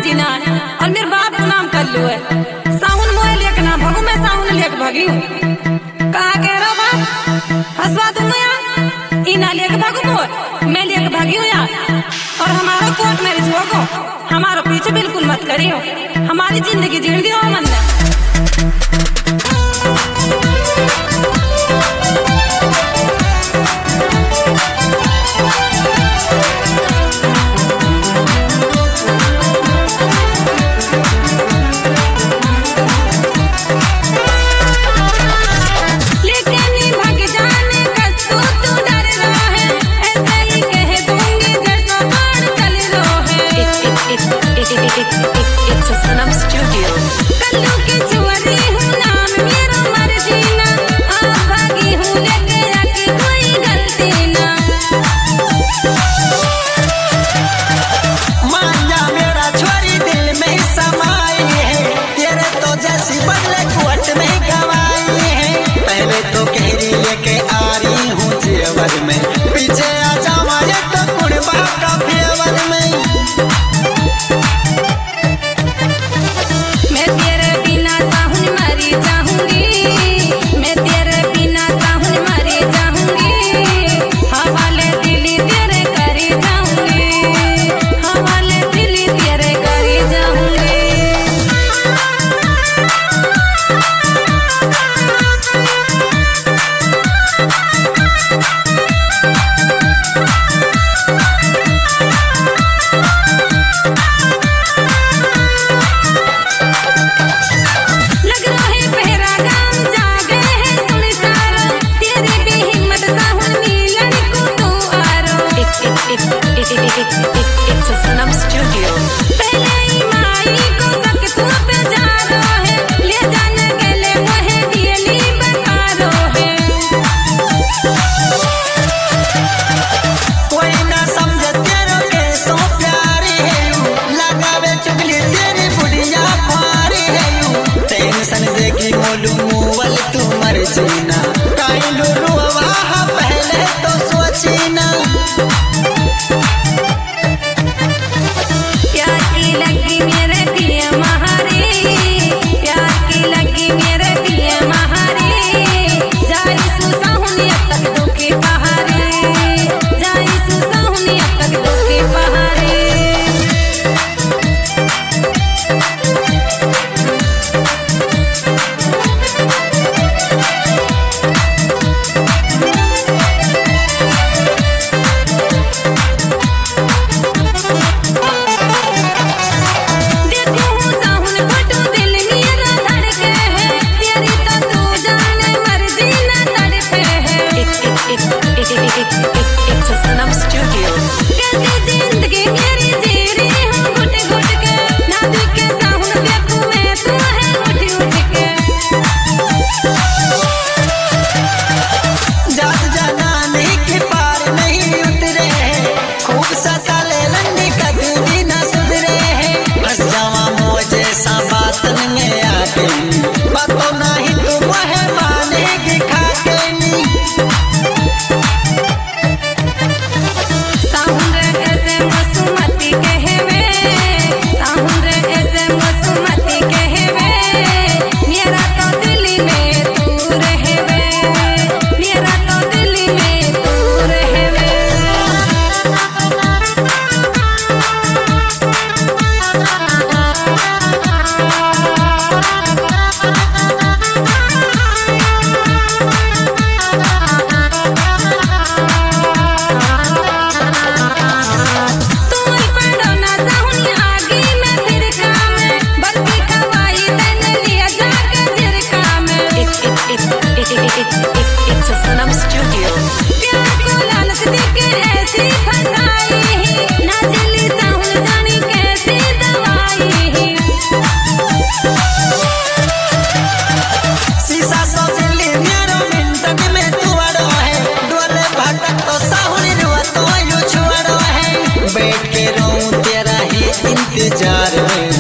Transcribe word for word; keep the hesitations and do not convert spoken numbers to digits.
जीना है और मेरे बाप को नाम कर लो है। साहुन मोए लेके ना भगू, मैं साहुन लेके भगी हूँ। कहा कह रहा बाप हंसवा दूंगा यार, इना लेके भागू मोर, मैं लेके भागी हूँ यार। और हमारा कोर्ट मैरिज होगो, हमारा पीछे बिल्कुल मत करियो, हमारी जिंदगी जीण दियो मन ने। में पीछे आ जावा ये तो कुड़बा का फेवर में। मैं तेरे बिना साहुन मरी जाऊंगी, मैं तेरे बिना साहुन मरी जाऊंगी। हवाले दिली तेरे करी जाऊंगी, हवाले दिली तेरे करी जाऊंगी। It's a Sanam Studio. पहले ही माई को सक तू पे जा रहा है, ले जाने के लिए वह दियली बता रहा है। कोई ना समझे तेरे कैसो प्यारी है यू, लगावे चुगली तेरी बुढ़िया पारी है यू। टेंशन देगी मोलू मोवल तू मर जीना, काइलू रुवा पहले तो सोचीना। लगी मेरे पिया महारी, प्यार की लगी मेरे पिया महारी। जाई सुसाहुनिया तक दुखी पहाड़ी, जाई सुसाहुनिया तक दुखी पहाड़ी। It's a Sanam Studio. कैसी जिंदगी मेरी जी रही हूँ घुट घुट के, ना दिखे साहुन देखूं मैं तू है उठ उठ के। जात जनाने के पार नहीं उतरे हैं, खूब सताले लंडी कभी भी न सुधरे हैं। बस जावा मोजे सा बातन में आके बातों नहीं तुम है मानेगी खाके नी। साहुन रे ऐसे मसुमती कहवे, साहुन रे ऐसे मसुमती कहवे। मेरा तो दिल्ली में तू रहवे, मेरा तो दिल्ली में तू रहवे। It's a Sanam Studio. प्यार को लालच देके ऐसी फसाई, ना जली साहुन जानी कैसी दवाई। शीशा सो दिल्ली मेरो मिनट में तुअड़ो है, डोले भटक तो साहुन रुआ तो यू छुअड़ो है। बैठ के रहूं तेरा ही इंतजार में,